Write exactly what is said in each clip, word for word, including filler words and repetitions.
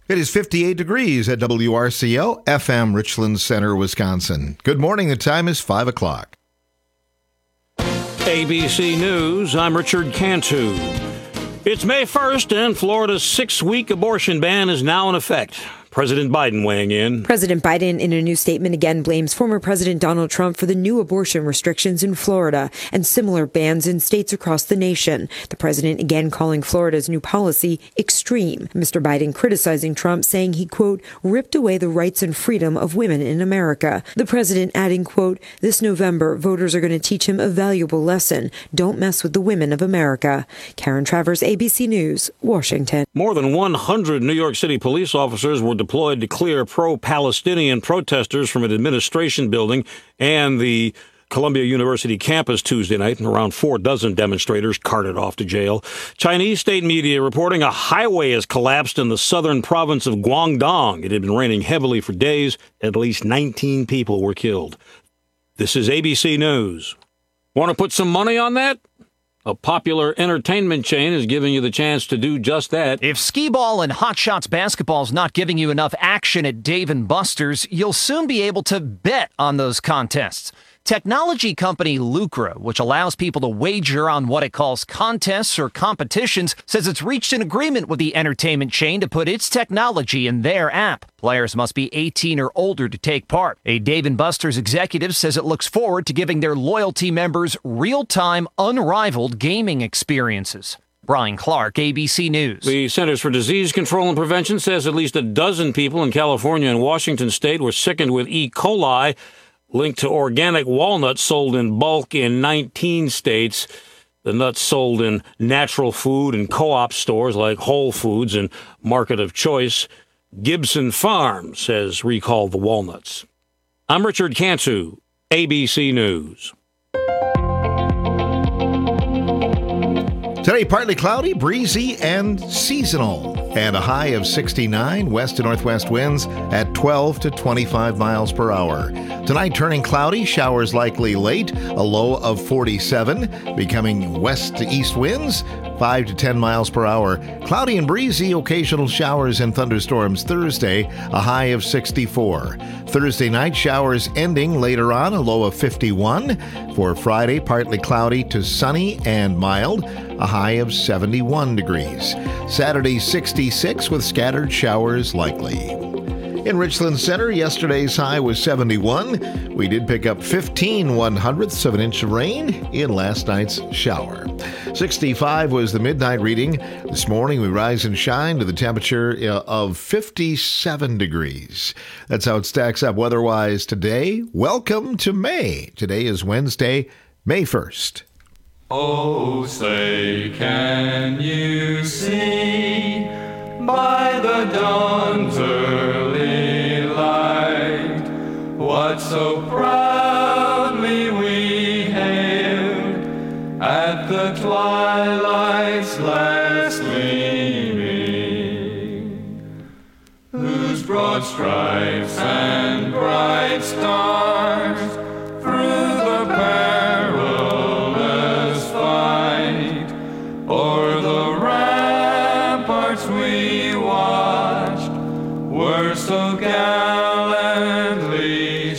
It is fifty-eight degrees at W R C O, F M Richland Center, Wisconsin. Good morning. The time is five o'clock. A B C News, I'm Richard Cantu. It's May first, and Florida's six-week abortion ban is now in effect. President Biden weighing in. President Biden, in a new statement, again blames former President Donald Trump for the new abortion restrictions in Florida and similar bans in states across the nation. The president again calling Florida's new policy extreme. Mister Biden criticizing Trump, saying he, quote, ripped away the rights and freedom of women in America. The president adding, quote, this November, voters are going to teach him a valuable lesson. Don't mess with the women of America. Karen Travers, A B C News, Washington. More than one hundred New York City police officers were deployed to clear pro-Palestinian protesters from an administration building and the Columbia University campus Tuesday night, and around four dozen demonstrators carted off to jail. Chinese state media reporting a highway has collapsed in the southern province of Guangdong. It had been raining heavily for days. At least nineteen people were killed. This is A B C News. Want to put some money on that? A popular entertainment chain is giving you the chance to do just that. If Skee-Ball and Hot Shots basketball is not giving you enough action at Dave and Buster's, you'll soon be able to bet on those contests. Technology company Lucra, which allows people to wager on what it calls contests or competitions, says it's reached an agreement with the entertainment chain to put its technology in their app. Players must be eighteen or older to take part. A Dave and Buster's executive says it looks forward to giving their loyalty members real-time, unrivaled gaming experiences. Brian Clark, A B C News. The Centers for Disease Control and Prevention says at least a dozen people in California and Washington state were sickened with E. coli, linked to organic walnuts sold in bulk in nineteen states. The nuts sold in natural food and co-op stores like Whole Foods and Market of Choice. Gibson Farms has recalled the walnuts. I'm Richard Cantu, A B C News. Today, partly cloudy, breezy, and seasonal. And a high of sixty-nine, west to northwest winds at twelve to twenty-five miles per hour. Tonight, turning cloudy, showers likely late, a low of forty-seven, becoming west to east winds, five to ten miles per hour. Cloudy and breezy, occasional showers and thunderstorms Thursday, a high of sixty-four. Thursday night, showers ending later on, a low of fifty-one. For Friday, partly cloudy to sunny and mild, a high of seventy-one degrees. Saturday, sixty-six with scattered showers likely. In Richland Center, yesterday's high was seventy-one. We did pick up fifteen one-hundredths of an inch of rain in last night's shower. sixty-five was the midnight reading. This morning, we rise and shine to the temperature of fifty-seven degrees. That's how it stacks up weather-wise today. Welcome to May. Today is Wednesday, May first. Oh, say, can you see by the dawn's early light what so proudly we hailed at the twilight's last gleaming, whose broad stripes and bright stars through the perilous fight o'er the ramparts we watched were so gallantly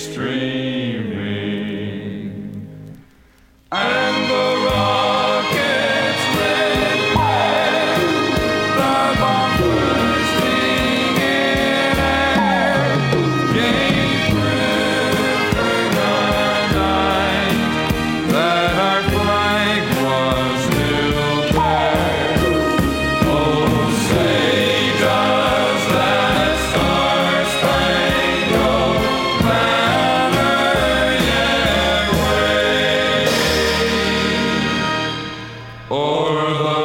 streaming, and the rockets red glare, the bombs bursting in air, gave proof through the night that our flag was still there. Oh, say does that star-spangled banner yet wave o'er the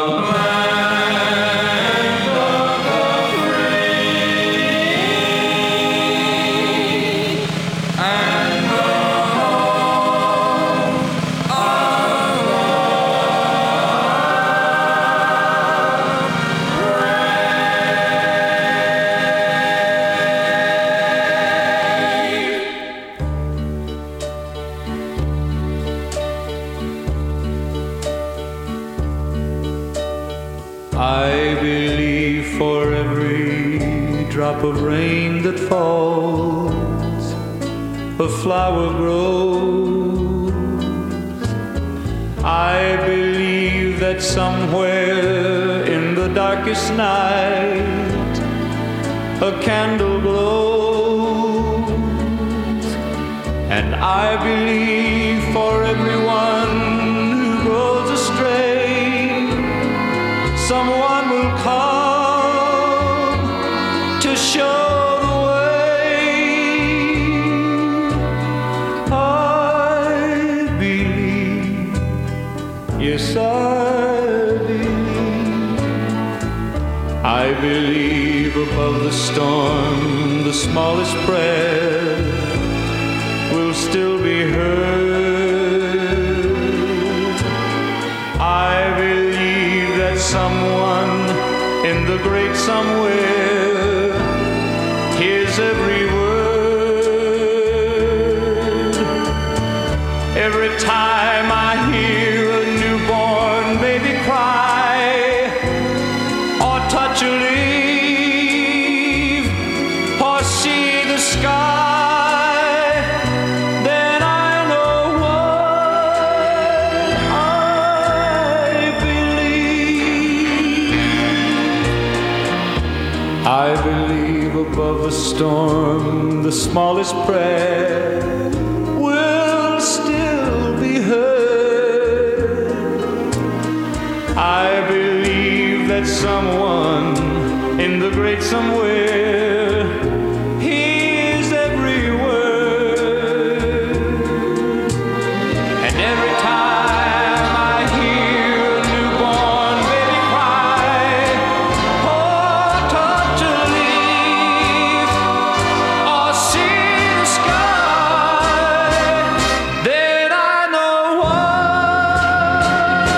land of the free and the home of I believe for every drop drop of rain that falls, a flower grows. I believe that somewhere in the darkest night a candle glows, and I believe for everyone who goes astray, someone will come to show the way. I believe, yes, I believe. I believe above the storm, the smallest prayer will still be heard. I believe that someone in the great somewhere hears every word. Every time I hear a newborn baby cry or touch a leaf or see the sky, then I know what I believe. I believe above the storm, the smallest prayer will still be heard. I believe that someone in the great somewhere hears every word. And every time I hear a newborn baby cry or touch a leaf or see the sky, then I know what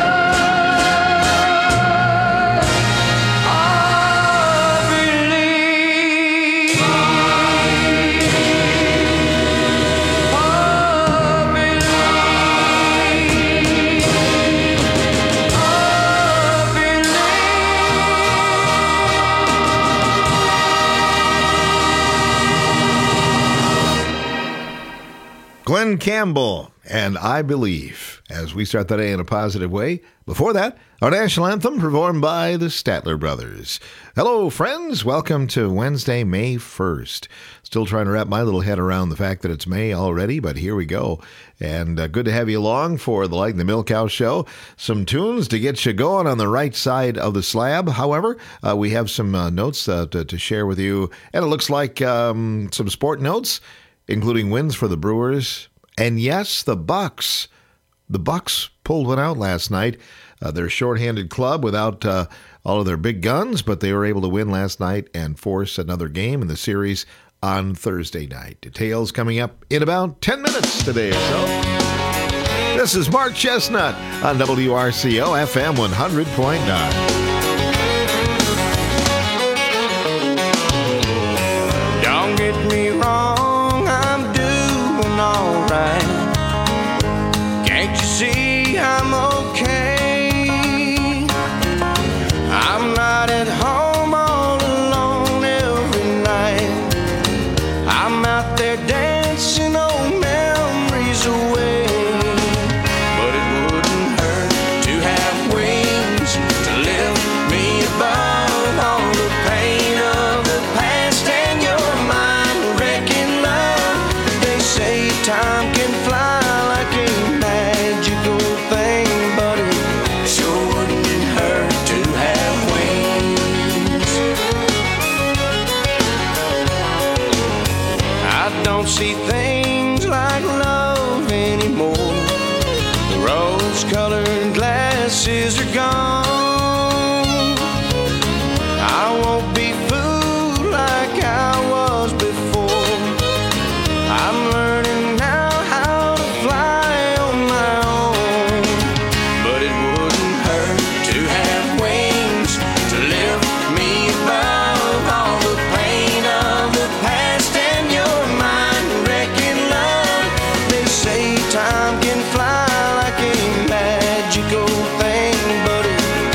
I believe. I believe. I believe. Glenn Campbell and I Believe, as we start the day in a positive way. Before that, our national anthem performed by the Statler Brothers. Hello, friends. Welcome to Wednesday, May first. Still trying to wrap my little head around the fact that it's May already, but here we go. And uh, good to have you along for the Light the Milk House show. Some tunes to get you going on the right side of the slab. However, uh, we have some uh, notes uh, to, to share with you. And it looks like um, some sport notes, including wins for the Brewers. And yes, the Bucks. The Bucks pulled one out last night. Uh, their shorthanded club without uh, all of their big guns, but they were able to win last night and force another game in the series on Thursday night. Details coming up in about ten minutes today or so. This is Mark Chestnut on W R C O F M one hundred point nine. Don't get me wrong, I'm doing alright. Can't you see I'm okay? I'm not at home all alone every night. I'm out there dancing old memories away. But it wouldn't hurt to have wings to lift me above all the pain of the past and your mind-wrecking love. They say time can fly like a magical thing, but it sure wouldn't hurt to have wings. I don't see things like love anymore. The rose-colored glasses are gone. I won't be fooled like I was before. I'm learning now how to fly on my own. But it wouldn't hurt to have wings to lift me above all the pain of the past and your mind-wrecking love. They say time can fly like a magical thing, but it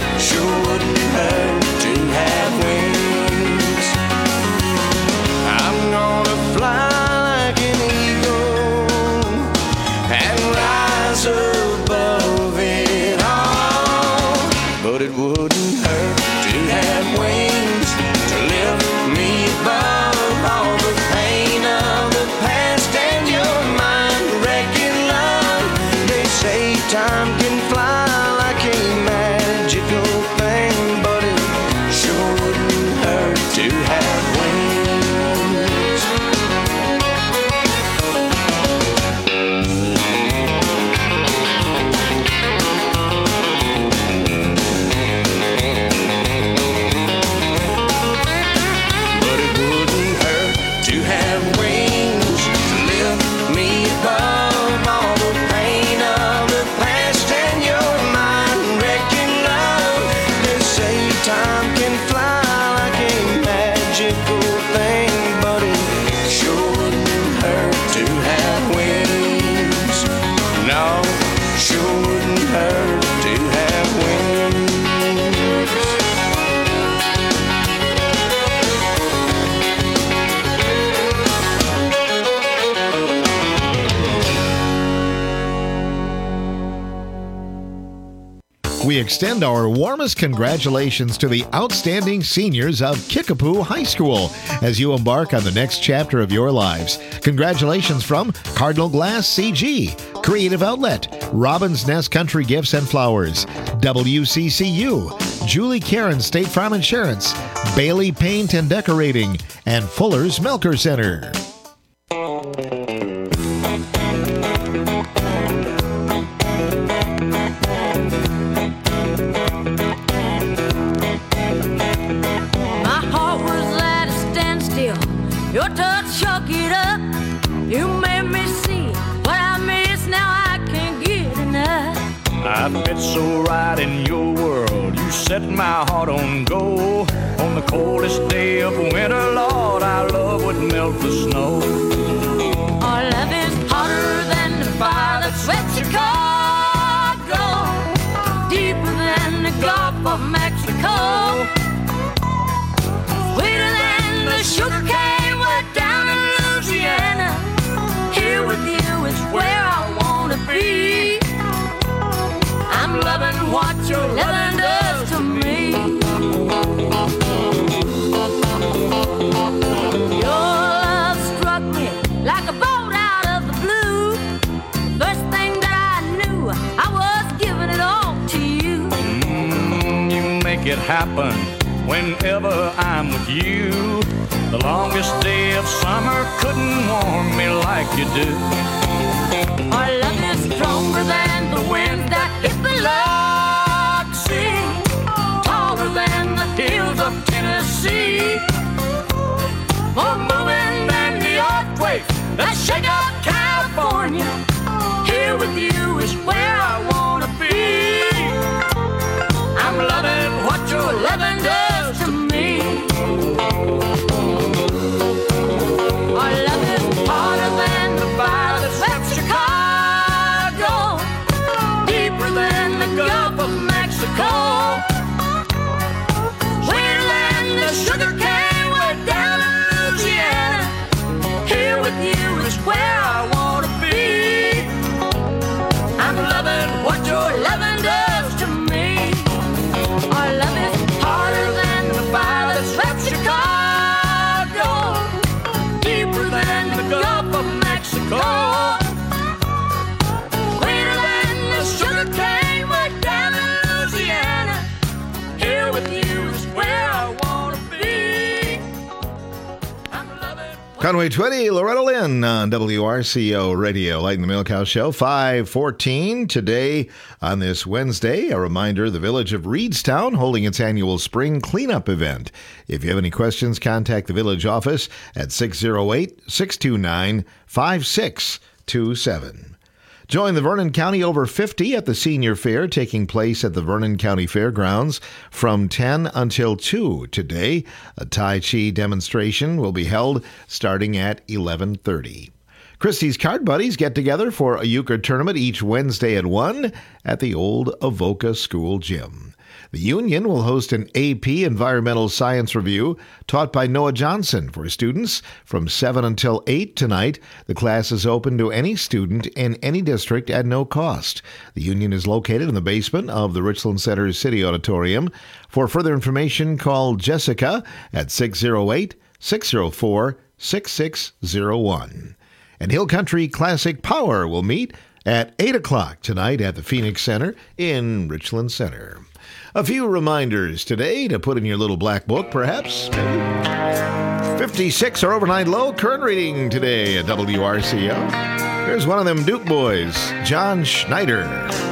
We extend our warmest congratulations to the outstanding seniors of Kickapoo High School as you embark on the next chapter of your lives. Congratulations from Cardinal Glass C G, Creative Outlet, Robin's Nest Country Gifts and Flowers, W C C U, Julie Karen State Farm Insurance, Bailey Paint and Decorating, and Fuller's Milker Center. My heart was at a standstill. Your touch shook it up. You made me see what I miss. Now I can't get enough. I fit so right in your world. You set my heart on go. On the coldest day of winter, Lord, our love would melt the snow. Our love is hotter than the fire that swept Chicago, deeper than the Gulf of Mexico, sweeter than the sugar cane way down in Louisiana. Here with you is where I wanna be. I'm loving what your loving does to me. Your love struck me like a bolt out of the blue. First thing that I knew, I was giving it all to you. Mm, you make it happen whenever I'm with you. The longest day of summer couldn't warm me like you do. Our love is stronger than the wind that hit the Biloxi, taller than the hills of Tennessee, more moving than the earthquakes that shake up California. Here with you is where I wanna be. I'm loving what your loving does to me. Our love is harder than the fire that swept Chicago, deeper than the Gulf of Mexico, sweeter than the sugar cane way down in Louisiana. Here with you is where I wanna be. I'm loving what your loving does to me. Our love is harder than the fire that swept Chicago, deeper than the Gulf of Mexico, sweeter than the sugar cane way down in Louisiana. Here with you is where I wanna be. I'm loving what Conway Twitty, Loretta Lynn on W R C O Radio, Light in the Milk House Show, five fourteen today on this Wednesday. A reminder, the Village of Reedstown holding its annual spring cleanup event. If you have any questions, contact the village office at six oh eight, six two nine, five six two seven. Join the Vernon County Over fifty at the Senior Fair taking place at the Vernon County Fairgrounds from ten until two today. A Tai Chi demonstration will be held starting at eleven thirty. Christie's Card Buddies get together for a euchre tournament each Wednesday at one at the old Avoca School Gym. The Union will host an A P Environmental Science Review taught by Noah Johnson for students from seven until eight tonight. The class is open to any student in any district at no cost. The Union is located in the basement of the Richland Center City Auditorium. For further information, call Jessica at six oh eight, six oh four, six six oh one. And Hill Country Classic Power will meet at eight o'clock tonight at the Phoenix Center in Richland Center. A few reminders today to put in your little black book, perhaps. fifty-six our overnight low. Current reading today at W R C O. Here's one of them Duke boys, John Schneider.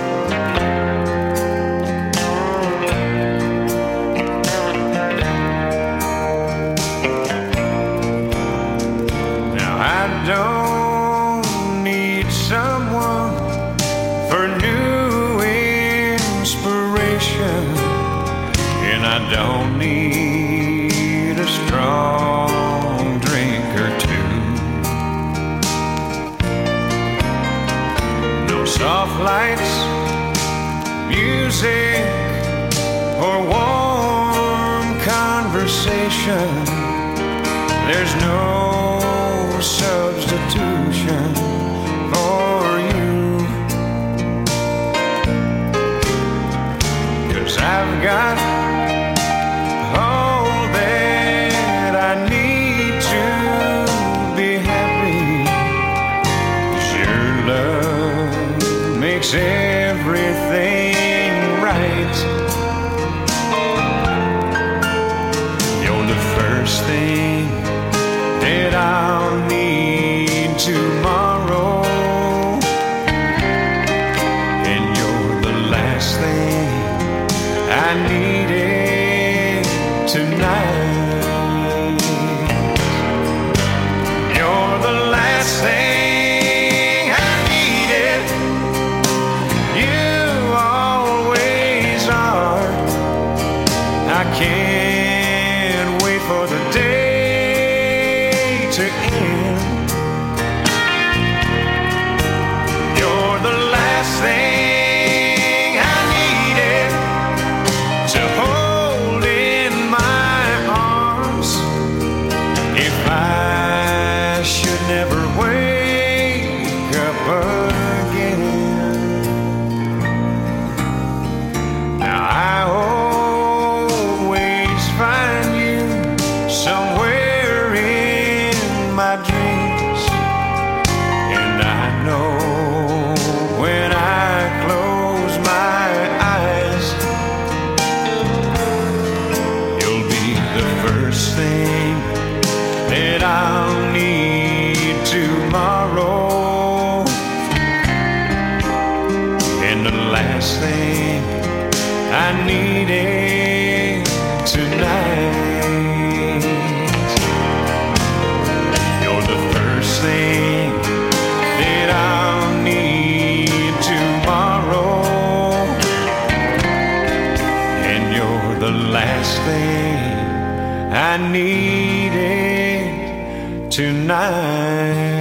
Now I don't need someone for new inspiration, and I don't need a strong drink or two. No soft lights, music, or warm conversation. There's no substitution for you. I've got all that I need to be happy. 'Cause your love makes everything right. You're the first thing that I'll need tomorrow, and you're the last thing I needed tonight. You're the last thing I needed. You always are. I can't wait for the day to end. You're the last thing I needed to hold in my arms. If I should never wake up again, now I always find you somewhere in my dreams, and I know when I close my eyes, you'll be the first thing that I'll need tomorrow, and the last thing I needed tonight. You're the first thing that I'll need tomorrow, and you're the last thing I needed tonight.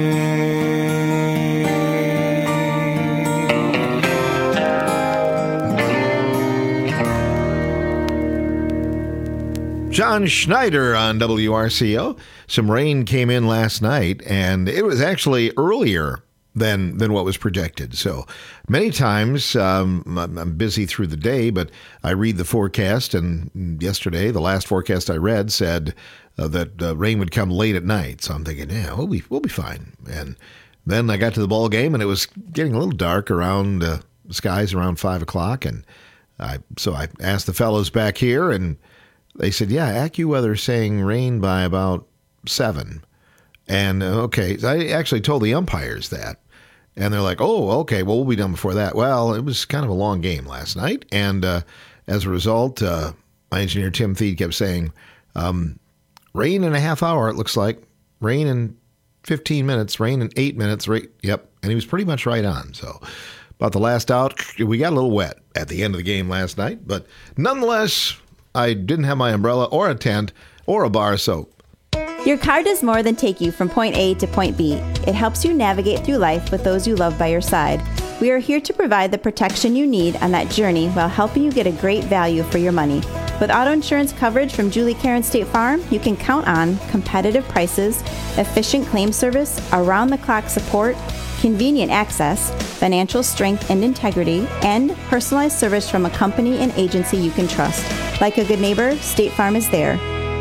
John Schneider on W R C O. Some rain came in last night, and it was actually earlier than than what was projected. So many times um, I'm, I'm busy through the day, but I read the forecast, and yesterday, the last forecast I read said uh, that uh, rain would come late at night. So I'm thinking, yeah, we'll be, we'll be fine. And then I got to the ball game, and it was getting a little dark around uh, the skies around five o'clock. And I so I asked the fellows back here, and they said, yeah, AccuWeather saying rain by about seven. And, uh, okay, so I actually told the umpires that. And they're like, oh, okay, well, we'll be done before that. Well, it was kind of a long game last night. And uh, as a result, uh, my engineer, Tim Thied, kept saying, um, rain in a half hour, it looks like. Rain in fifteen minutes, rain in eight minutes. Right, yep, and he was pretty much right on. So about the last out, we got a little wet at the end of the game last night. But nonetheless, I didn't have my umbrella or a tent or a bar of soap. Your car does more than take you from point A to point B. It helps you navigate through life with those you love by your side. We are here to provide the protection you need on that journey while helping you get a great value for your money. With auto insurance coverage from Julie Karen State Farm, you can count on competitive prices, efficient claim service, around-the-clock support, convenient access, financial strength and integrity, and personalized service from a company and agency you can trust. Like a good neighbor, State Farm is there.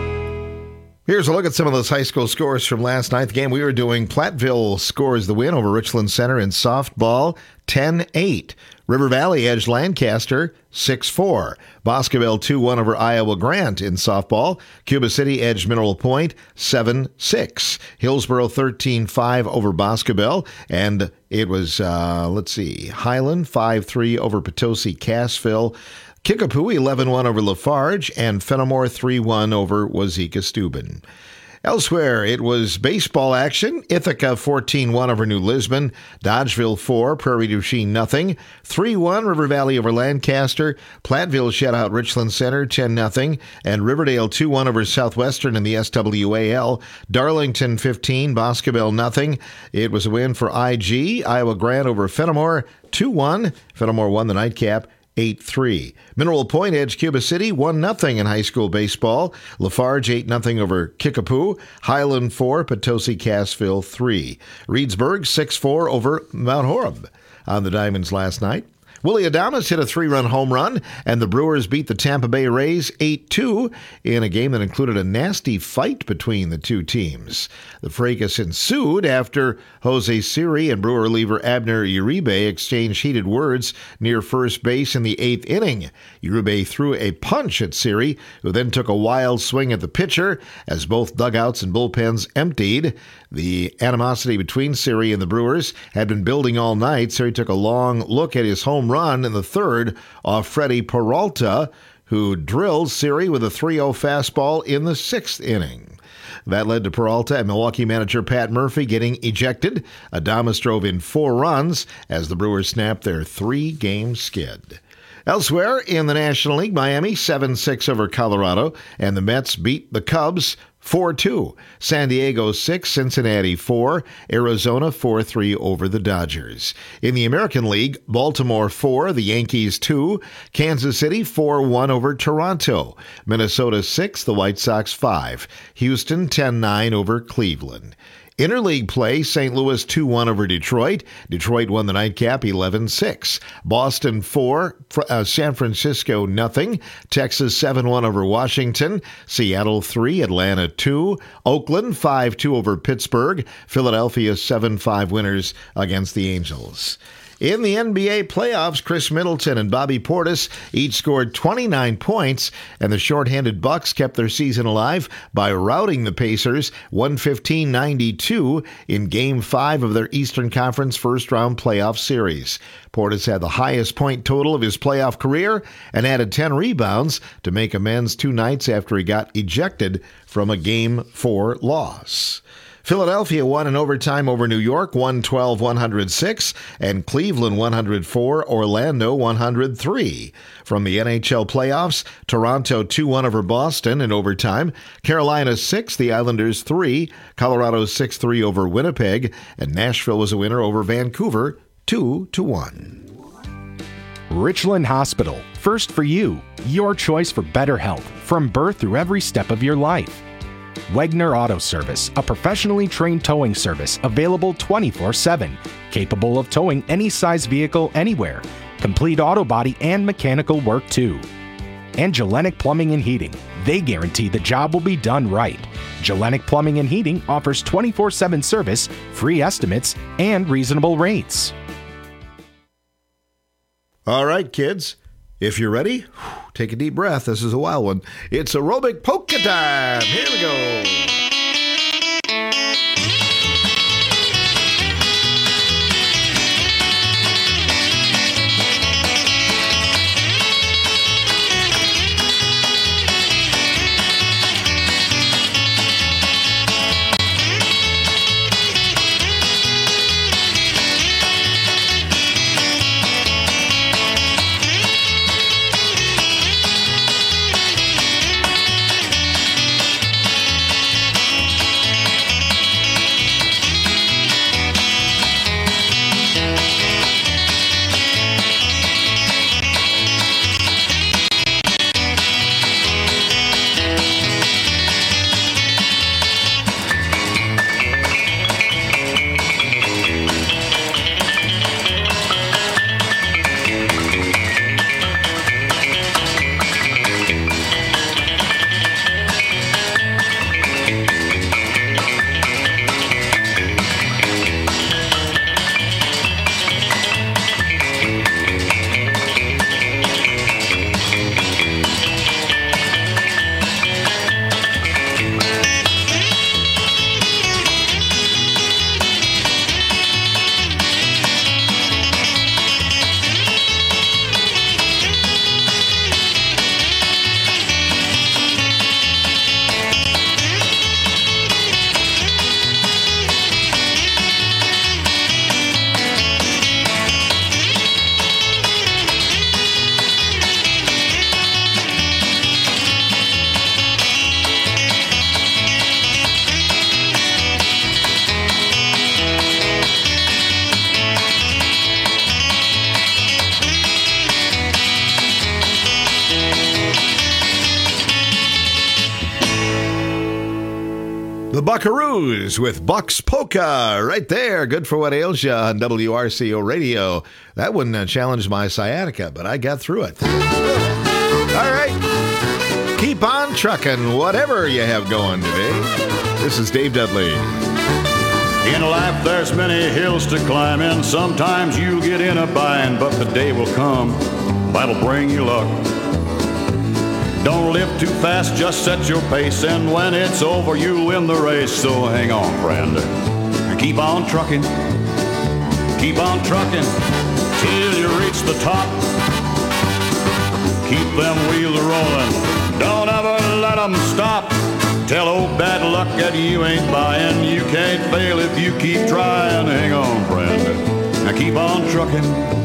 Here's a look at some of those high school scores from last night. The game we were doing, Platteville scores the win over Richland Center in softball, ten eight. River Valley edged Lancaster, six four. Boscobel two one over Iowa Grant in softball. Cuba City edged Mineral Point, seven six. Hillsboro thirteen five over Boscobel. And it was, uh, let's see, Highland five three over Potosi Cassville. Kickapoo eleven one over Lafarge, and Fenimore three one over Wazeeka Steuben. Elsewhere, it was baseball action. Ithaca fourteen one over New Lisbon. Dodgeville four, Prairie du Chien nothing. three one River Valley over Lancaster. Platteville shut out Richland Center ten nothing. And Riverdale two one over Southwestern in the S W A L. Darlington fifteen, Boscobel nothing. It was a win for I G. Iowa Grant over Fenimore two one. Fenimore won the nightcap eight three. Mineral Point edged Cuba City one nothing in high school baseball. Lafarge eight nothing over Kickapoo. Highland four, Potosi Cassville three. Reedsburg six four over Mount Horeb on the Diamonds last night. Willie Adames hit a three-run home run, and the Brewers beat the Tampa Bay Rays eight two in a game that included a nasty fight between the two teams. The fracas ensued after Jose Siri and Brewer reliever Abner Uribe exchanged heated words near first base in the eighth inning. Uribe threw a punch at Siri, who then took a wild swing at the pitcher as both dugouts and bullpens emptied. The animosity between Siri and the Brewers had been building all night. Siri took a long look at his home run in the third off Freddie Peralta, who drilled Siri with a three oh fastball in the sixth inning. That led to Peralta and Milwaukee manager Pat Murphy getting ejected. Adames drove in four runs as the Brewers snapped their three-game skid. Elsewhere in the National League, Miami seven six over Colorado, and the Mets beat the Cubs four two. San Diego six, Cincinnati four, Arizona four three over the Dodgers. In the American League, Baltimore four, the Yankees two, Kansas City four one over Toronto, Minnesota six, the White Sox five, Houston ten nine over Cleveland. Interleague play, Saint Louis two one over Detroit. Detroit won the nightcap eleven six. Boston four, uh, San Francisco nothing. Texas seven one over Washington. Seattle three, Atlanta two. Oakland five two over Pittsburgh. Philadelphia seven five winners against the Angels. In the N B A playoffs, Chris Middleton and Bobby Portis each scored twenty-nine points, and the shorthanded Bucks kept their season alive by routing the Pacers one fifteen ninety-two in Game five of their Eastern Conference first-round playoff series. Portis had the highest point total of his playoff career and added ten rebounds to make amends two nights after he got ejected from a Game four loss. Philadelphia won in overtime over New York, one twelve one oh six, and Cleveland one oh four, Orlando one oh three. From the N H L playoffs, Toronto two one over Boston in overtime, Carolina six, the Islanders three, Colorado six three over Winnipeg, and Nashville was a winner over Vancouver two to one. Richland Hospital, first for you, your choice for better health from birth through every step of your life. Wegner Auto Service, a professionally trained towing service available twenty-four seven, capable of towing any size vehicle anywhere, complete auto body and mechanical work too. And Gelenic Plumbing and Heating, they guarantee the job will be done right. Gelenic Plumbing and Heating offers twenty-four seven service, free estimates, and reasonable rates. All right, kids. If you're ready, take a deep breath. This is a wild one. It's aerobic polka time. Here we go. The Buckaroos with Bucks Polka right there. Good for what ails ya on W R C O Radio. That wouldn't uh, challenge my sciatica, but I got through it. All right. Keep on trucking, whatever you have going today. This is Dave Dudley. In life, there's many hills to climb, and sometimes you'll get in a bind, but the day will come that'll bring you luck. Don't live too fast, just set your pace, and when it's over, you'll win the race. So hang on, friend, and keep on trucking, keep on trucking till you reach the top. Keep them wheels rolling, don't ever let them stop. Tell old bad luck that you ain't buying, you can't fail if you keep trying. Hang on, friend, now keep on trucking.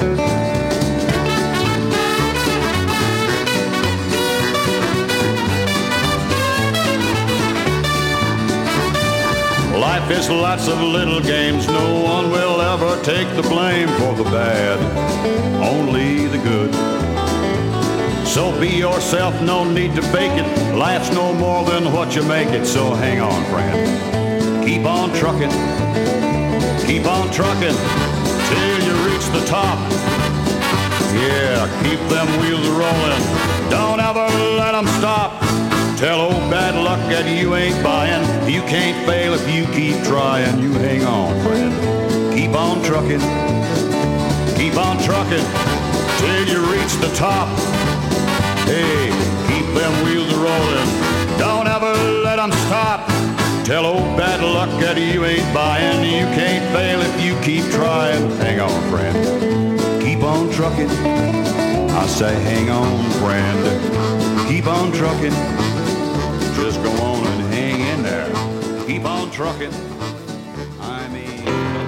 Life is lots of little games, no one will ever take the blame for the bad, only the good. So be yourself, no need to fake it, life's no more than what you make it. So hang on, friend, keep on trucking, keep on trucking till you reach the top. Yeah, keep them wheels rolling, don't ever let them stop. Tell old bad luck that you ain't buying, you can't fail if you keep trying. You hang on, friend, keep on trucking, keep on trucking till you reach the top. Hey, keep them wheels rolling, don't ever let them stop. Tell old bad luck that you ain't buying, you can't fail if you keep trying. Hang on, friend, keep on trucking. I say hang on, friend, keep on trucking. Just go on and hang in there. Keep on trucking. I mean...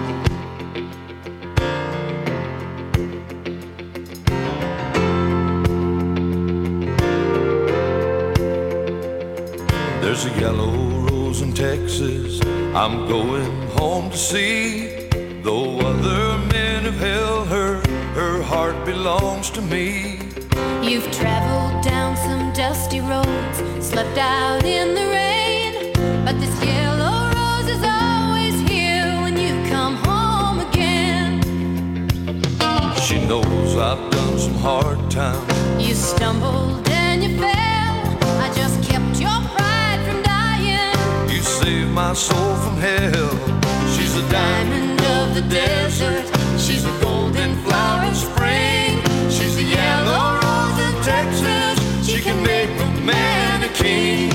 There's a yellow rose in Texas I'm going home to see. Though other men have held her, her heart belongs to me. You've traveled down some dusty roads, slept out in the rain, but this yellow rose is always here when you come home again. She knows I've done some hard times. You stumbled and you fell, I just kept your pride from dying. You saved my soul from hell. She's a diamond of the desert, she's a golden flower of spring. She's a yellow rose of Texas, she can make a man a king.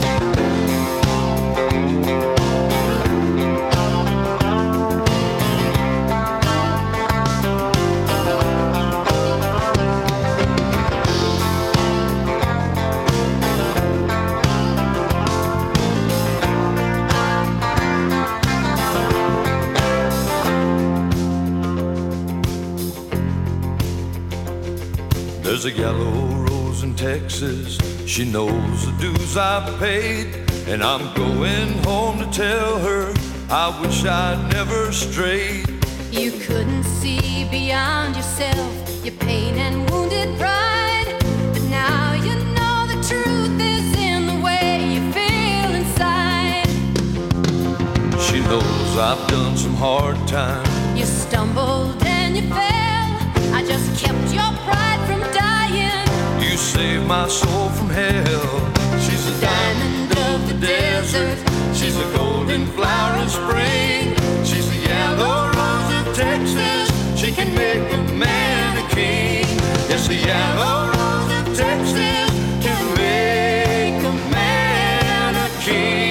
There's a yellow rose in Texas, she knows the dues I've paid, and I'm going home to tell her I wish I'd never strayed. You couldn't see beyond yourself, your pain and wounded pride, but now you know the truth is in the way you feel inside. She knows I've done some hard times. You stumbled and you fell, I just kept your pride from dying. You saved my soul from hell. She's a diamond of the desert, she's a golden flower of spring. She's a yellow rose of Texas, she can make a man a king. Yes, a yellow rose of Texas can make a man a king.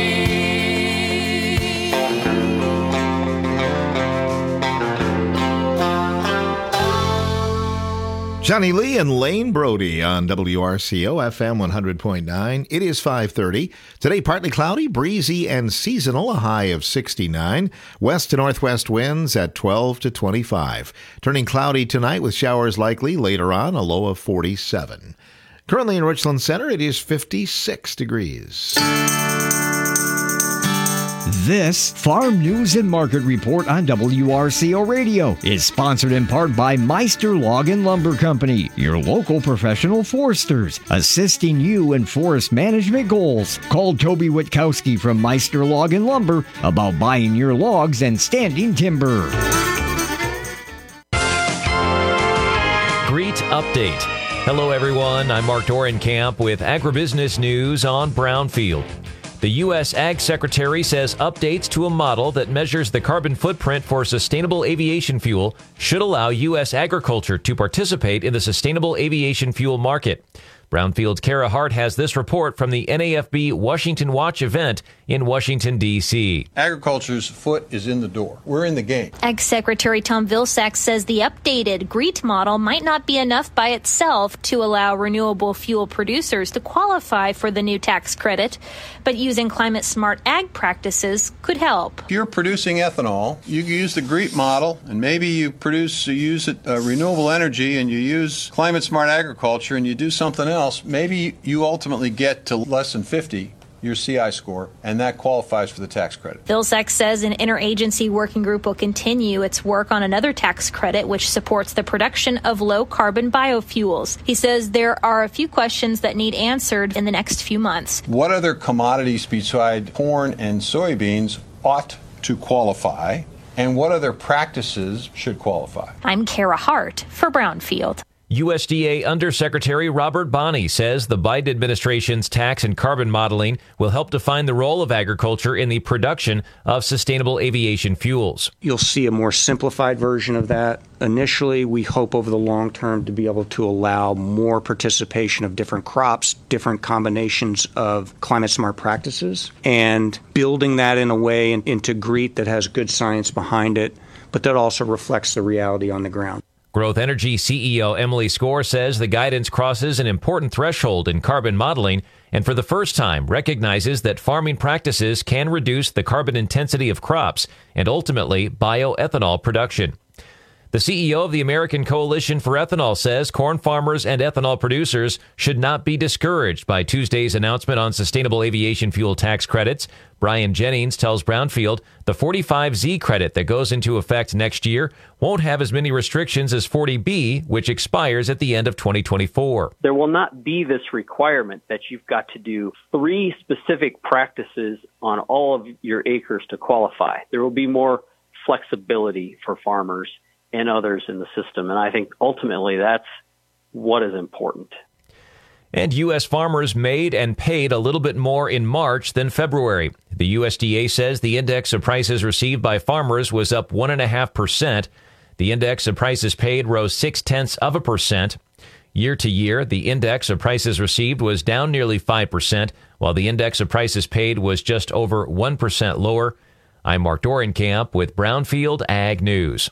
Johnny Lee and Lane Brody on W R C O F M one hundred point nine. It is five thirty. Today, partly cloudy, breezy, and seasonal, a high of sixty-nine. West to northwest winds at twelve to twenty-five. Turning cloudy tonight with showers likely later on, a low of forty-seven. Currently in Richland Center, it is fifty-six degrees. This Farm News and Market Report on W R C O Radio is sponsored in part by Meister Log and Lumber Company, your local professional foresters, assisting you in forest management goals. Call Toby Witkowski from Meister Log and Lumber about buying your logs and standing timber. Greet Update. Hello, everyone. I'm Mark Dorenkamp with Agribusiness News on Brownfield. The U S Ag Secretary says updates to a model that measures the carbon footprint for sustainable aviation fuel should allow U S agriculture to participate in the sustainable aviation fuel market. Brownfield's Kara Hart has this report from the N A F B Washington Watch event in Washington, D C Agriculture's foot is in the door. We're in the game. Ag Secretary Tom Vilsack says the updated GREET model might not be enough by itself to allow renewable fuel producers to qualify for the new tax credit, but using climate-smart ag practices could help. If you're producing ethanol, you use the GREET model, and maybe you produce, you use it, uh, renewable energy, and you use climate-smart agriculture, and you do something else. Else, maybe you ultimately get to less than fifty, your C I score, and that qualifies for the tax credit. Vilsack says an interagency working group will continue its work on another tax credit which supports the production of low-carbon biofuels. He says there are a few questions that need answered in the next few months. What other commodities beside corn and soybeans ought to qualify, and what other practices should qualify? I'm Kara Hart for Brownfield. U S D A Undersecretary Robert Bonney says the Biden administration's tax and carbon modeling will help define the role of agriculture in the production of sustainable aviation fuels. You'll see a more simplified version of that. Initially, we hope over the long term to be able to allow more participation of different crops, different combinations of climate smart practices, and building that in a way into GREET that has good science behind it, but that also reflects the reality on the ground. Growth Energy C E O Emily Score says the guidance crosses an important threshold in carbon modeling and for the first time recognizes that farming practices can reduce the carbon intensity of crops and ultimately bioethanol production. The C E O of the American Coalition for Ethanol says corn farmers and ethanol producers should not be discouraged by Tuesday's announcement on sustainable aviation fuel tax credits. Brian Jennings tells Brownfield the forty-five Z credit that goes into effect next year won't have as many restrictions as forty B, which expires at the end of twenty twenty-four. There will not be this requirement that you've got to do three specific practices on all of your acres to qualify. There will be more flexibility for farmers and others in the system. And I think ultimately that's what is important. And U S farmers made and paid a little bit more in March than February. The U S D A says the index of prices received by farmers was up one point five percent. The index of prices paid rose six tenths of a percent. Year to year, the index of prices received was down nearly five percent, while the index of prices paid was just over one percent lower. I'm Mark Dorenkamp with Brownfield Ag News.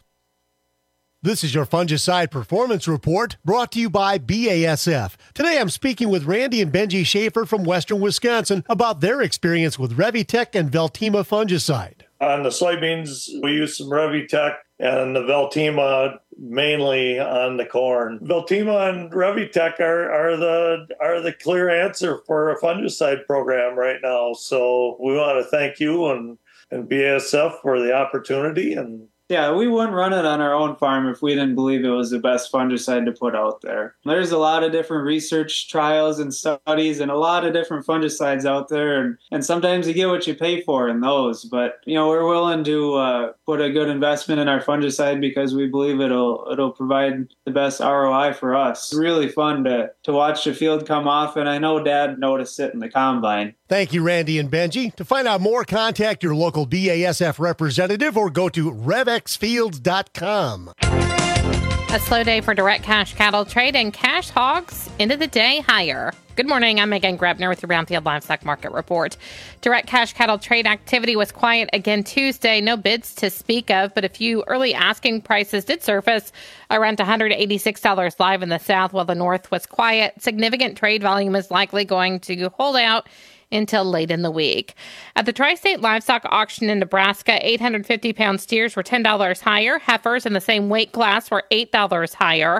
This is your Fungicide Performance Report brought to you by B A S F. Today I'm speaking with Randy and Benji Schaefer from Western Wisconsin about their experience with Revitec and Veltima fungicide. On the soybeans, we use some Revitec and the Veltima mainly on the corn. Veltima and Revitec are, are the are the clear answer for a fungicide program right now. So we want to thank you and, and B A S F for the opportunity. And yeah, we wouldn't run it on our own farm if we didn't believe it was the best fungicide to put out there. There's a lot of different research trials and studies and a lot of different fungicides out there. And, and sometimes you get what you pay for in those. But, you know, we're willing to uh, put a good investment in our fungicide because we believe it'll it'll provide the best R O I for us. It's really fun to, to watch the field come off. And I know Dad noticed it in the combine. Thank you, Randy and Benji. To find out more, contact your local B A S F representative or go to rev x fields dot com. A slow day for direct cash cattle trade and cash hogs into the day higher. Good morning. I'm Megan Grebner with your Brownfield Livestock Market Report. Direct cash cattle trade activity was quiet again Tuesday. No bids to speak of, but a few early asking prices did surface around one hundred eighty-six dollars live in the South, while the North was quiet. Significant trade volume is likely going to hold out until late in the week. At the Tri-State Livestock Auction in Nebraska, eight hundred fifty pound steers were ten dollars higher. Heifers in the same weight class were eight dollars higher.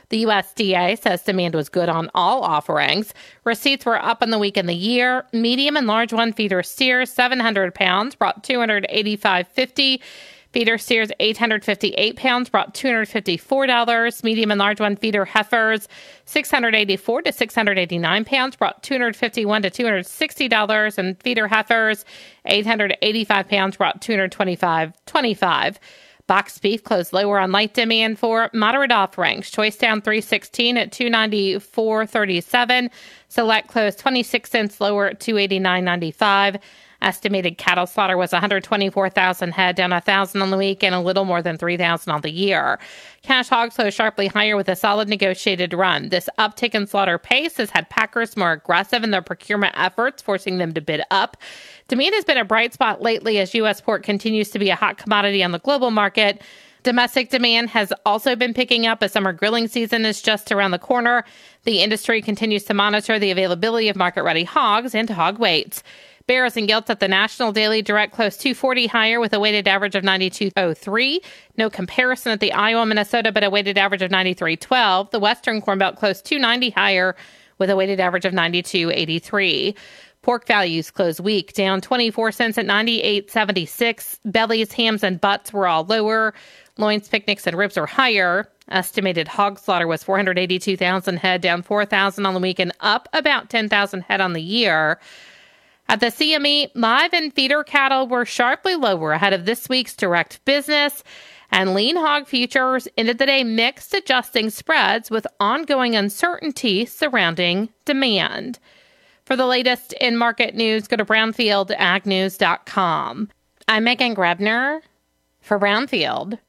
The U S D A says demand was good on all offerings. Receipts were up in the week and the year. Medium and large one feeder steers, seven hundred pounds, brought two hundred eighty-five dollars and fifty cents. Feeder steers, eight hundred fifty-eight pounds, brought two hundred fifty-four dollars. Medium and large one feeder heifers, six hundred eighty-four to six hundred eighty-nine pounds, brought two hundred fifty-one to two hundred sixty dollars. And feeder heifers, eight hundred eighty-five pounds, brought two hundred twenty-five dollars and twenty-five cents. Boxed beef closed lower on light demand for moderate offerings. Choice down three sixteen at two ninety-four thirty-seven. Select closed twenty-six cents lower at two eighty-nine ninety-five. Estimated cattle slaughter was one hundred twenty-four thousand head, down one thousand on the week and a little more than three thousand on the year. Cash hogs closed sharply higher with a solid negotiated run. This uptick in slaughter pace has had packers more aggressive in their procurement efforts, forcing them to bid up. Demand has been a bright spot lately as U S pork continues to be a hot commodity on the global market. Domestic demand has also been picking up as summer grilling season is just around the corner. The industry continues to monitor the availability of market-ready hogs and hog weights. Barrows and Gilts at the National Daily Direct closed two forty higher with a weighted average of ninety-two oh three. No comparison at the Iowa, Minnesota, but a weighted average of ninety-three twelve. The Western Corn Belt closed two ninety higher with a weighted average of ninety-two eighty-three. Pork values closed weak, down twenty-four cents at ninety-eight seventy-six. Bellies, hams, and butts were all lower. Loins, picnics, and ribs are higher. Estimated hog slaughter was four hundred eighty-two thousand head, down four thousand on the week and up about ten thousand head on the year. At the C M E, live and feeder cattle were sharply lower ahead of this week's direct business, and lean hog futures ended the day mixed, adjusting spreads with ongoing uncertainty surrounding demand. For the latest in market news, go to brownfield ag news dot com. I'm Megan Grebner for Brownfield.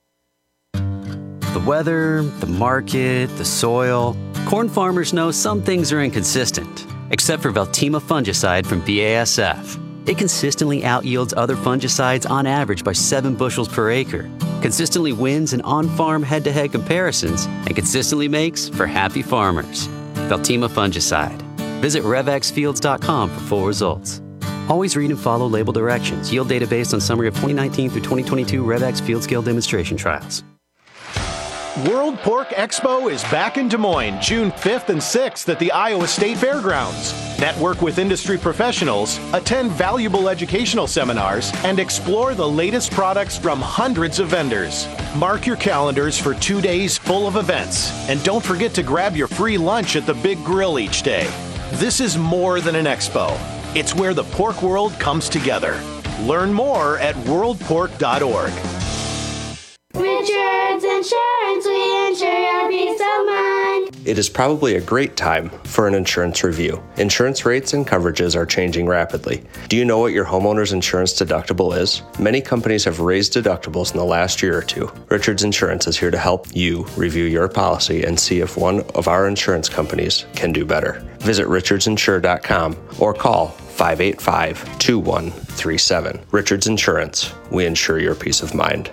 The weather, the market, the soil. Corn farmers know some things are inconsistent, except for Veltima fungicide from B A S F. It consistently outyields other fungicides on average by seven bushels per acre, consistently wins in on-farm head-to-head comparisons, and consistently makes for happy farmers. Veltima fungicide. Visit rev x fields dot com for full results. Always read and follow label directions. Yield data based on summary of twenty nineteen through twenty twenty-two RevX Field Scale demonstration trials. World Pork Expo is back in Des Moines, June fifth and sixth at the Iowa State Fairgrounds. Network with industry professionals, attend valuable educational seminars, and explore the latest products from hundreds of vendors. Mark your calendars for two days full of events, and don't forget to grab your free lunch at the Big Grill each day. This is more than an expo. It's where the pork world comes together. Learn more at world pork dot org. Richards Insurance, we insure your peace of mind. It is probably a great time for an insurance review. Insurance rates and coverages are changing rapidly. Do you know what your homeowner's insurance deductible is? Many companies have raised deductibles in the last year or two. Richards Insurance is here to help you review your policy and see if one of our insurance companies can do better. Visit richards insure dot com or call five eight five, two one three seven. Richards Insurance, we insure your peace of mind.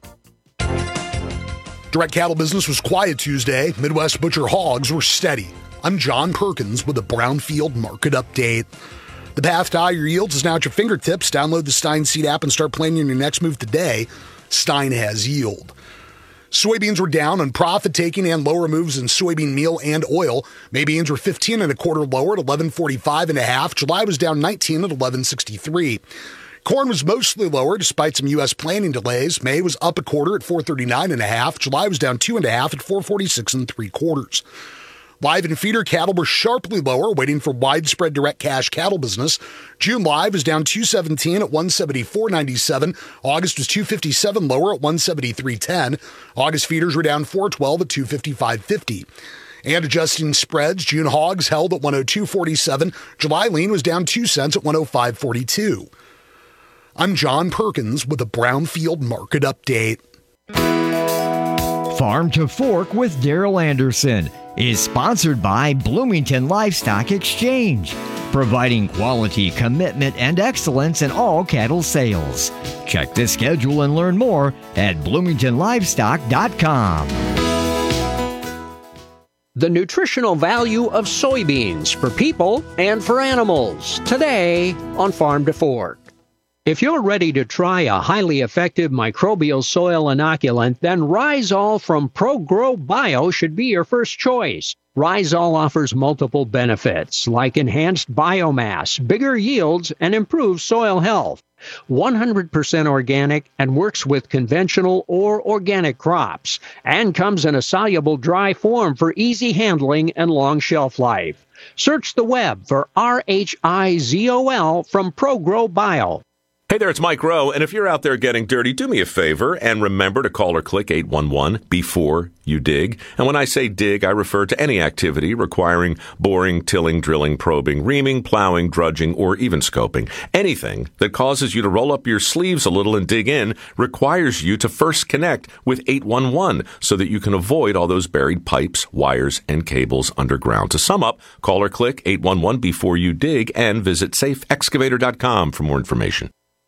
Direct cattle business was quiet Tuesday. Midwest butcher hogs were steady. I'm John Perkins with a Brownfield market update. The path to higher yields is now at your fingertips. Download the Stein Seed app and start planning your next move today. Stein has yield. Soybeans were down on profit taking and lower moves in soybean meal and oil. May beans were fifteen and a quarter lower at eleven forty-five and a half. July was down nineteen at eleven sixty-three. Corn was mostly lower despite some U S planting delays. May was up a quarter at four thirty-nine and a half. July was down two and a half at four forty-six and three quarters. Live and feeder cattle were sharply lower, waiting for widespread direct cash cattle business. June live was down two seventeen at one seventy-four ninety-seven. August was two fifty-seven lower at one seventy-three ten. August feeders were down four twelve at two fifty-five fifty. And adjusting spreads, June hogs held at one oh two forty-seven. July lean was down two cents at one oh five forty-two. I'm John Perkins with a Brownfield market update. Farm to Fork with Daryl Anderson is sponsored by Bloomington Livestock Exchange, providing quality, commitment, and excellence in all cattle sales. Check the schedule and learn more at bloomington livestock dot com. The nutritional value of soybeans for people and for animals. Today on Farm to Fork. If you're ready to try a highly effective microbial soil inoculant, then Rhizol from ProGrow Bio should be your first choice. Rhizol offers multiple benefits, like enhanced biomass, bigger yields, and improved soil health. one hundred percent organic and works with conventional or organic crops, and comes in a soluble dry form for easy handling and long shelf life. Search the web for R H I Z O L from ProGrow Bio. Hey there, it's Mike Rowe, and if you're out there getting dirty, do me a favor and remember to call or click eight one one before you dig. And when I say dig, I refer to any activity requiring boring, tilling, drilling, probing, reaming, plowing, drudging, or even scoping. Anything that causes you to roll up your sleeves a little and dig in requires you to first connect with eight one one so that you can avoid all those buried pipes, wires, and cables underground. To sum up, call or click eight one one before you dig and visit safe excavator dot com for more information.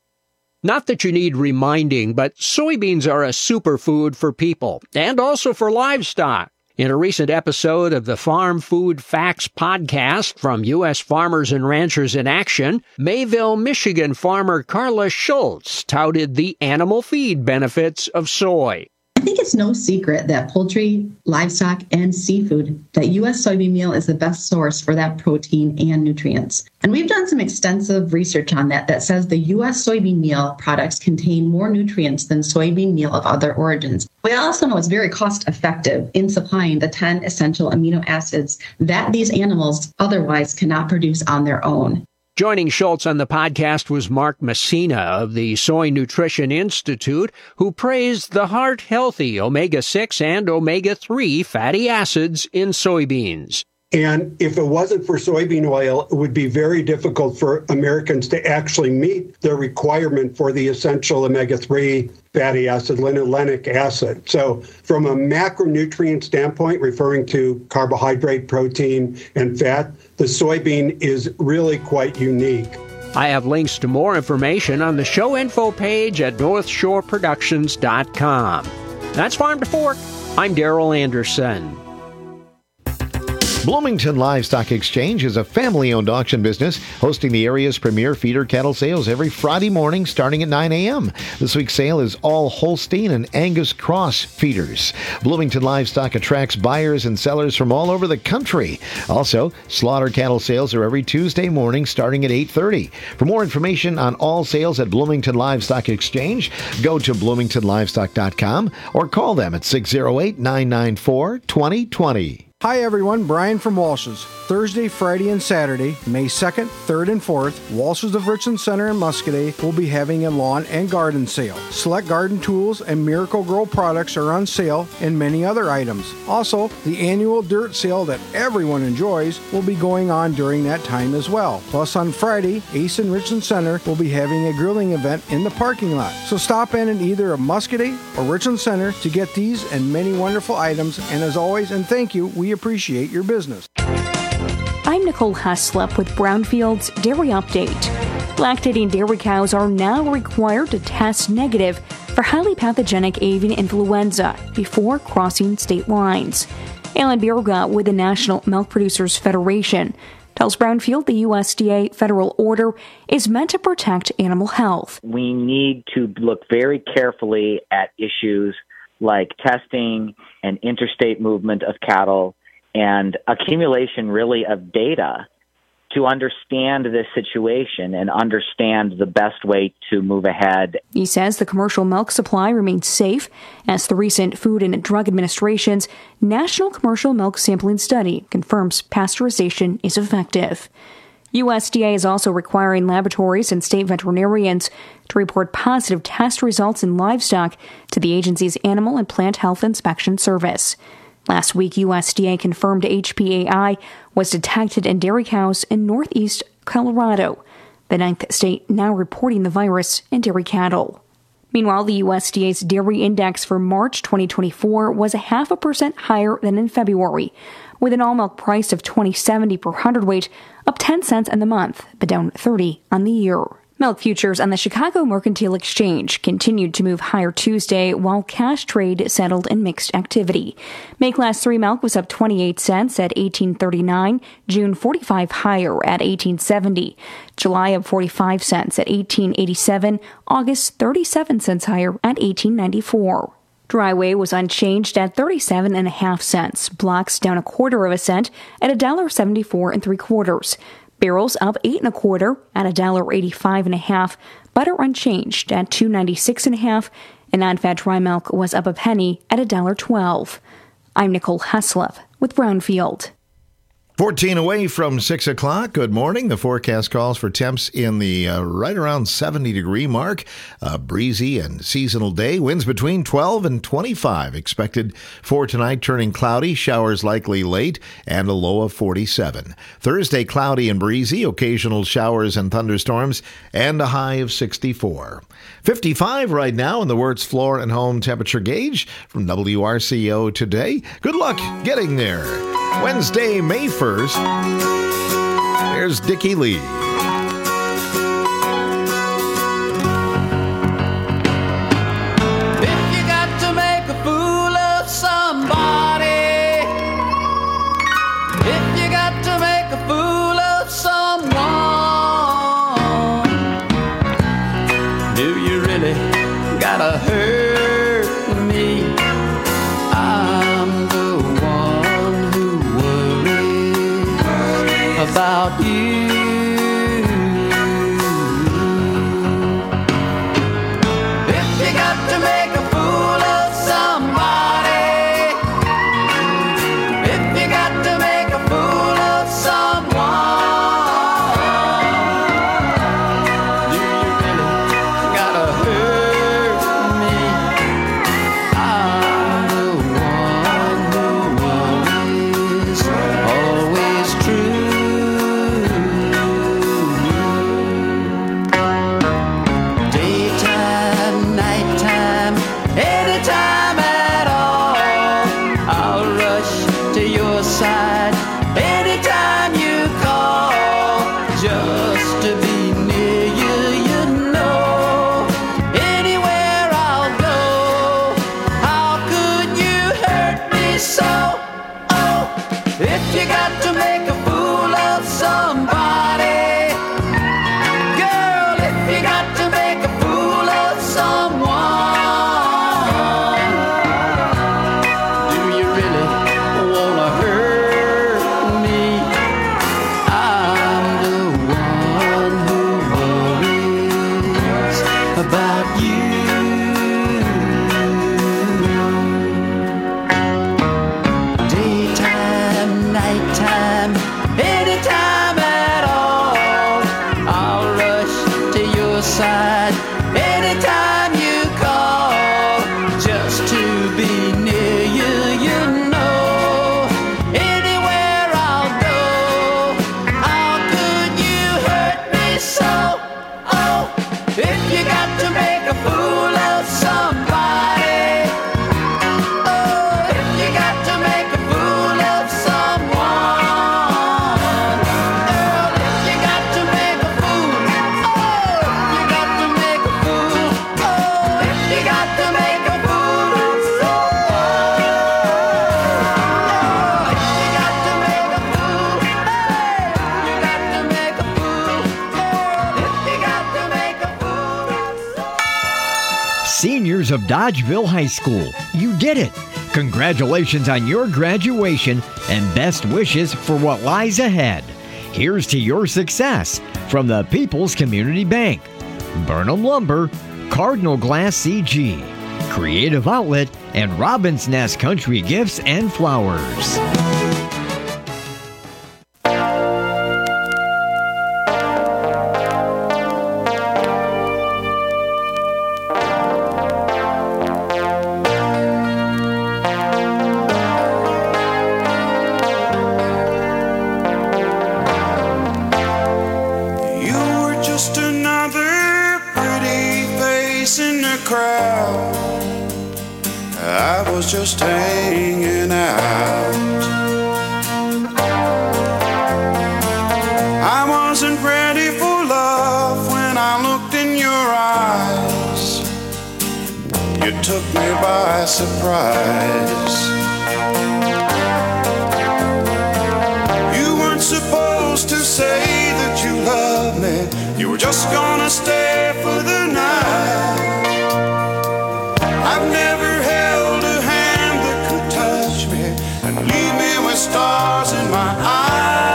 Not that you need reminding, but soybeans are a superfood for people and also for livestock. In a recent episode of the Farm Food Facts podcast from U S Farmers and Ranchers in Action, Mayville, Michigan farmer Carla Schultz touted the animal feed benefits of soy. I think it's no secret that poultry, livestock, and seafood, that U S soybean meal is the best source for that protein and nutrients. And we've done some extensive research on that that says the U S soybean meal products contain more nutrients than soybean meal of other origins. We also know it's very cost effective in supplying the ten essential amino acids that these animals otherwise cannot produce on their own. Joining Schultz on the podcast was Mark Messina of the Soy Nutrition Institute, who praised the heart-healthy omega six and omega three fatty acids in soybeans. And if it wasn't for soybean oil, it would be very difficult for Americans to actually meet the requirement for the essential omega three fatty acid, linolenic acid. So from a macronutrient standpoint, referring to carbohydrate, protein, and fat, the soybean is really quite unique. I have links to more information on the show info page at north shore productions dot com. That's Farm to Fork. I'm Darrell Anderson. Bloomington Livestock Exchange is a family-owned auction business hosting the area's premier feeder cattle sales every Friday morning starting at nine a.m. This week's sale is all Holstein and Angus Cross feeders. Bloomington Livestock attracts buyers and sellers from all over the country. Also, slaughter cattle sales are every Tuesday morning starting at eight thirty. For more information on all sales at Bloomington Livestock Exchange, go to bloomington livestock dot com or call them at six oh eight, nine nine four, two oh two oh. Hi everyone, Brian from Walsh's. Thursday, Friday, and Saturday, May second, third, and fourth, Walsh's of Richland Center in Muscadet will be having a lawn and garden sale. Select garden tools and Miracle-Gro products are on sale and many other items. Also, the annual dirt sale that everyone enjoys will be going on during that time as well. Plus on Friday, Ace in Richland Center will be having a grilling event in the parking lot. So stop in at either a Muscadet or Richland Center to get these and many wonderful items. And as always, and thank you, we appreciate your business. I'm Nicole Heslop with Brownfield's Dairy Update. Lactating dairy cows are now required to test negative for highly pathogenic avian influenza before crossing state lines. Alan Birga with the National Milk Producers Federation tells Brownfield the U S D A federal order is meant to protect animal health. We need to look very carefully at issues like testing and interstate movement of cattle and accumulation really of data to understand this situation and understand the best way to move ahead. He says the commercial milk supply remains safe as the recent Food and Drug Administration's National Commercial Milk Sampling Study confirms pasteurization is effective. U S D A is also requiring laboratories and state veterinarians to report positive test results in livestock to the agency's Animal and Plant Health Inspection Service. Last week, U S D A confirmed H P A I was detected in dairy cows in northeast Colorado, the ninth state now reporting the virus in dairy cattle. Meanwhile, the U S D A's dairy index for March twenty twenty-four was a half a percent higher than in February, with an all-milk price of twenty seventy per hundredweight, up ten cents in the month, but down thirty on the year. Milk futures on the Chicago Mercantile Exchange continued to move higher Tuesday, while cash trade settled in mixed activity. May Class three milk was up twenty-eight cents at eighteen thirty-nine, June forty-five higher at eighteen seventy, July up forty-five cents at eighteen eighty-seven, August thirty-seven cents higher at eighteen ninety-four. Dry whey was unchanged at thirty-seven and a half cents. Blocks down a quarter of a cent at one dollar seventy-four and three quarters. Barrels up eight and a quarter at one dollar eighty-five and a half. Butter unchanged at two ninety-six and a half, and non-fat dry milk was up a penny at one dollar twelve. I'm Nicole Heslov with Brownfield. fourteen away from six o'clock. Good morning. The forecast calls for temps in the uh, right around seventy degree mark. A breezy and seasonal day. Winds between twelve and twenty-five expected for tonight, turning cloudy. Showers likely late and a low of forty-seven. Thursday, cloudy and breezy. Occasional showers and thunderstorms and a high of sixty-four. fifty-five right now in the Wirtz Floor and Home temperature gauge from W R C O today. Good luck getting there. Wednesday, May first. There's Dickie Lee. If you got to make a fool of somebody, if you got to make a fool of someone, do you really gotta hurt me? I'm the one who worries about you. If you got to make a fool of somebody, if you got to make a fool of someone, do you really gotta hurt me? I'm the one who worries, always true. Daytime, nighttime, anytime at all, I'll rush to your side anytime you call, just to be near you, you know. Anywhere I'll go, how could you hurt me so? Oh, if you got to make a fool of somebody, girl, if you got to make a fool of someone, do you really wanna hurt me? I'm the one who worries about you. Daytime, nighttime, anytime at all, I'll rush to your side anytime you call, just to be near you, you know. Anywhere I'll go, how could you hurt me so? Oh, if you got to make a fool of somebody, oh, if you got to make a fool of someone, girl, if you got to make a fool, oh, if you got to make a fool, oh, if you got to make a fool of someone, oh, if you got to make a fool, hey, you got to make a fool, girl, if you got to make a fool of someone. Seniors of Dodgeville High School, you did it! Congratulations on your graduation and best wishes for what lies ahead. Here's to your success from the People's Community Bank, Burnham Lumber, Cardinal Glass C G, Creative Outlet, and Robin's Nest Country Gifts and Flowers. You were just another pretty face in the crowd. I was just hanging out. I wasn't ready for love when I looked by surprise. You weren't supposed to say that you love me. You were just gonna stay for the night. I've never held a hand that could touch me and leave me with stars in my eyes.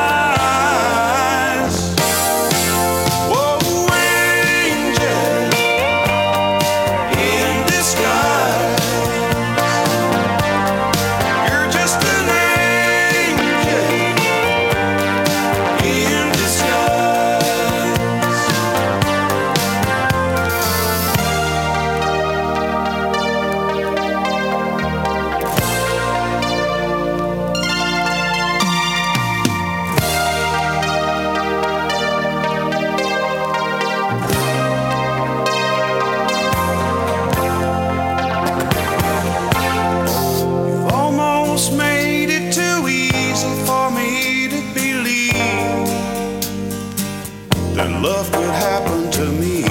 Love could happen to me,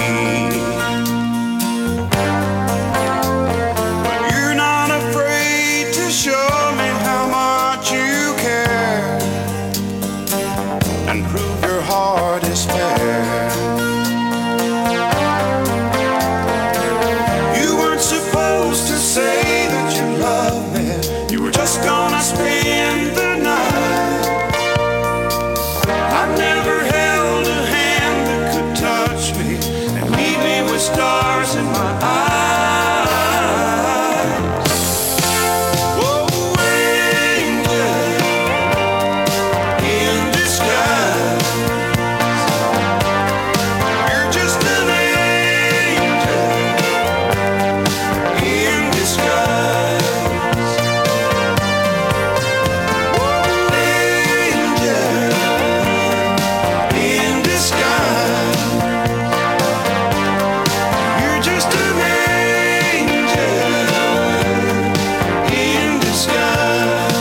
but you're not afraid to show me how much you care and prove your heart is fair. You weren't supposed to say that you love me. You were just gonna spend the night. I've never held a hand that could touch me and leave me with stars in my eyes. Oh, angel in disguise, you're just an angel in disguise. Oh, angel in disguise, you're just an angel in disguise.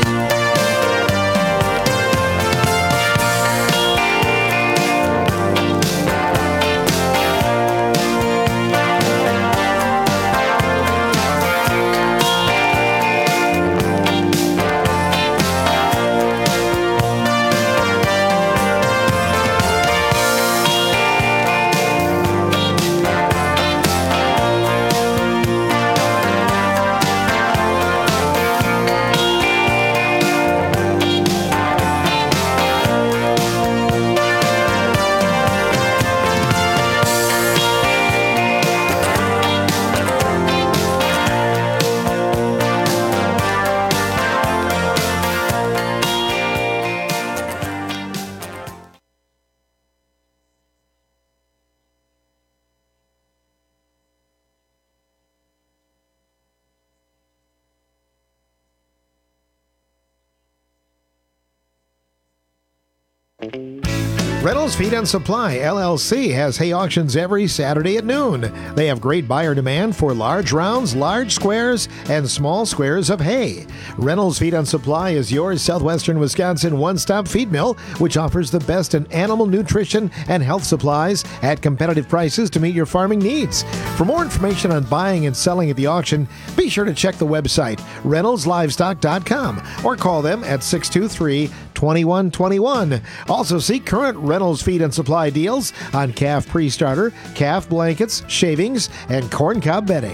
Reynolds Feed and Supply, L L C, has hay auctions every Saturday at noon. They have great buyer demand for large rounds, large squares, and small squares of hay. Reynolds Feed and Supply is your southwestern Wisconsin one-stop feed mill, which offers the best in animal nutrition and health supplies at competitive prices to meet your farming needs. For more information on buying and selling at the auction, be sure to check the website, reynolds livestock dot com, or call them at six two three, two one two one. Also see current Reynolds Feed and Supply deals on calf pre-starter, calf blankets, shavings, and corncob bedding.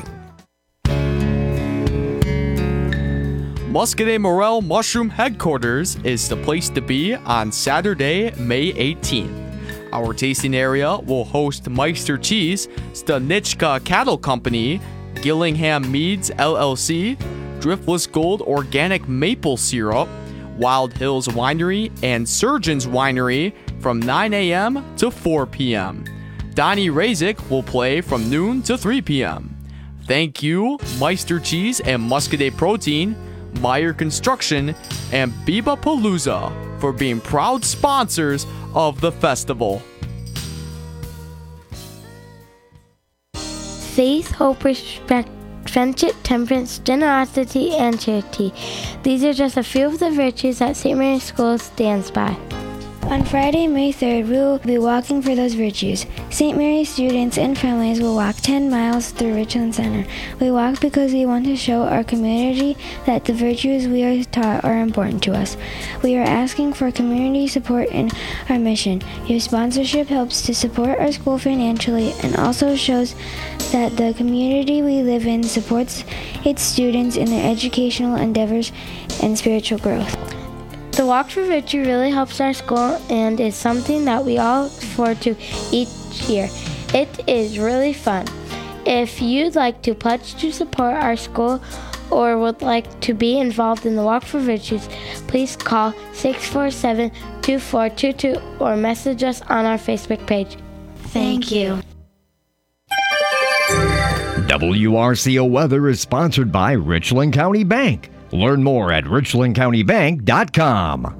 Muscadet Morel Mushroom Headquarters is the place to be on Saturday, May eighteenth. Our tasting area will host Meister Cheese, Stanichka Cattle Company, Gillingham Meads L L C, Driftless Gold Organic Maple Syrup, Wild Hills Winery, and Surgeon's Winery from nine a.m. to four p.m. Donnie Razik will play from noon to three p.m. Thank you, Meister Cheese and Muscadet Protein, Meyer Construction, and Biba Palooza for being proud sponsors of the festival. Faith, hope, respect, friendship, temperance, generosity, and charity. These are just a few of the virtues that Saint Mary's School stands by. On Friday, May third, we will be walking for those virtues. Saint Mary's students and families will walk ten miles through Richland Center. We walk because we want to show our community that the virtues we are taught are important to us. We are asking for community support in our mission. Your sponsorship helps to support our school financially and also shows that the community we live in supports its students in their educational endeavors and spiritual growth. The Walk for Virtue really helps our school and is something that we all look forward to each year. It is really fun. If you'd like to pledge to support our school or would like to be involved in the Walk for Virtues, please call six four seven, two four two two or message us on our Facebook page. Thank you. W R C O Weather is sponsored by Richland County Bank. Learn more at richland county bank dot com.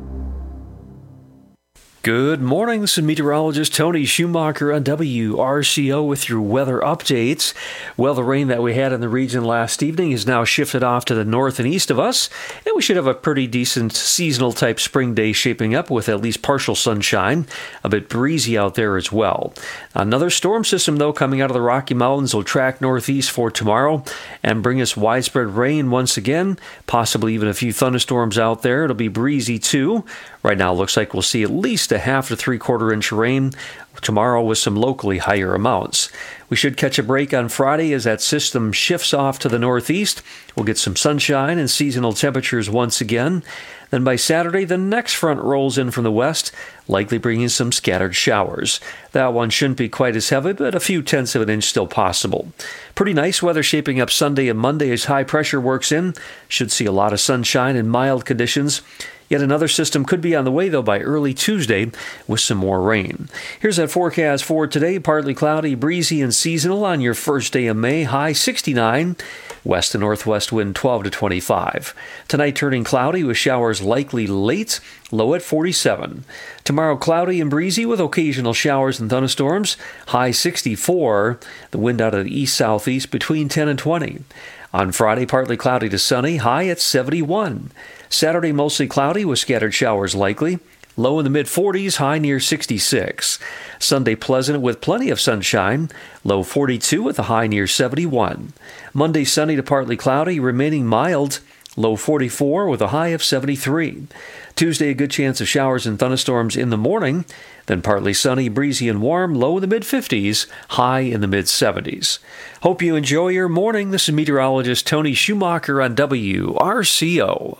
Good morning. This is meteorologist Tony Schumacher on W R C O with your weather updates. Well, the rain that we had in the region last evening is now shifted off to the north and east of us, and we should have a pretty decent seasonal type spring day shaping up with at least partial sunshine. A bit breezy out there as well. Another storm system, though, coming out of the Rocky Mountains will track northeast for tomorrow and bring us widespread rain once again, possibly even a few thunderstorms out there. It'll be breezy too. Right now, it looks like we'll see at least a half to three-quarter inch rain tomorrow with some locally higher amounts. We should catch a break on Friday as that system shifts off to the northeast. We'll get some sunshine and seasonal temperatures once again. Then by Saturday, the next front rolls in from the west, likely bringing some scattered showers. That one shouldn't be quite as heavy, but a few tenths of an inch still possible. Pretty nice weather shaping up Sunday and Monday as high pressure works in. Should see a lot of sunshine and mild conditions. Yet another system could be on the way, though, by early Tuesday with some more rain. Here's that forecast for today. Partly cloudy, breezy, and seasonal on your first day of May. High sixty-nine. West and northwest wind twelve to twenty-five. Tonight turning cloudy with showers likely late. Low at forty-seven. Tomorrow cloudy and breezy with occasional showers and thunderstorms. High sixty-four. The wind out of the east-southeast between ten and twenty. On Friday, partly cloudy to sunny. High at seventy-one. Saturday, mostly cloudy with scattered showers likely. Low in the mid-forties, high near sixty-six. Sunday, pleasant with plenty of sunshine. Low forty-two with a high near seventy-one. Monday, sunny to partly cloudy, remaining mild. Low forty-four with a high of seventy-three. Tuesday, a good chance of showers and thunderstorms in the morning. Then partly sunny, breezy, and warm. Low in the mid-fifties, high in the mid-seventies. Hope you enjoy your morning. This is meteorologist Tony Schumacher on W R C O.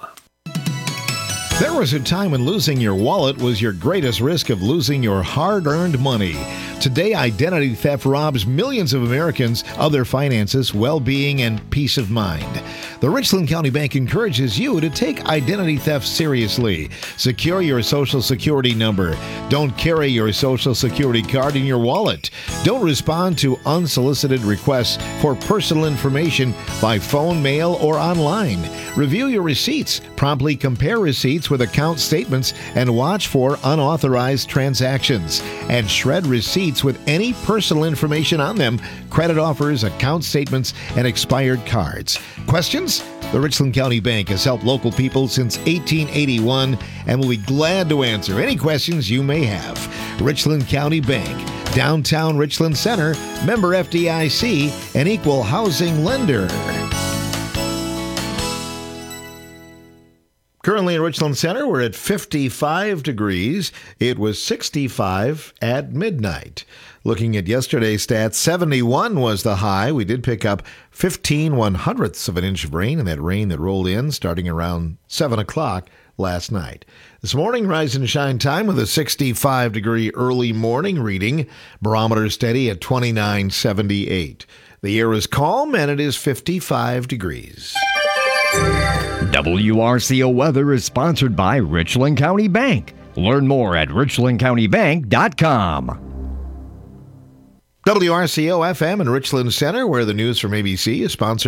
There was a time when losing your wallet was your greatest risk of losing your hard-earned money. Today, identity theft robs millions of Americans of their finances, well-being, and peace of mind. The Richland County Bank encourages you to take identity theft seriously. Secure your Social Security number. Don't carry your Social Security card in your wallet. Don't respond to unsolicited requests for personal information by phone, mail, or online. Review your receipts. Promptly compare receipts with account statements and watch for unauthorized transactions. And shred receipts with any personal information on them, credit offers, account statements, and expired cards. Questions? The Richland County Bank has helped local people since eighteen eighty-one and will be glad to answer any questions you may have. Richland County Bank, downtown Richland Center, member F D I C, an equal housing lender. Currently in Richland Center, we're at fifty-five degrees. It was sixty-five at midnight. Looking at yesterday's stats, seventy-one was the high. We did pick up fifteen one-hundredths of an inch of rain, and that rain that rolled in starting around seven o'clock last night. This morning, rise and shine time with a sixty-five degree early morning reading. Barometer steady at twenty-nine seventy-eight. The air is calm, and it is fifty-five degrees. W R C O Weather is sponsored by Richland County Bank. Learn more at richland county bank dot com. W R C O F M in Richland Center, where the news from A B C is sponsored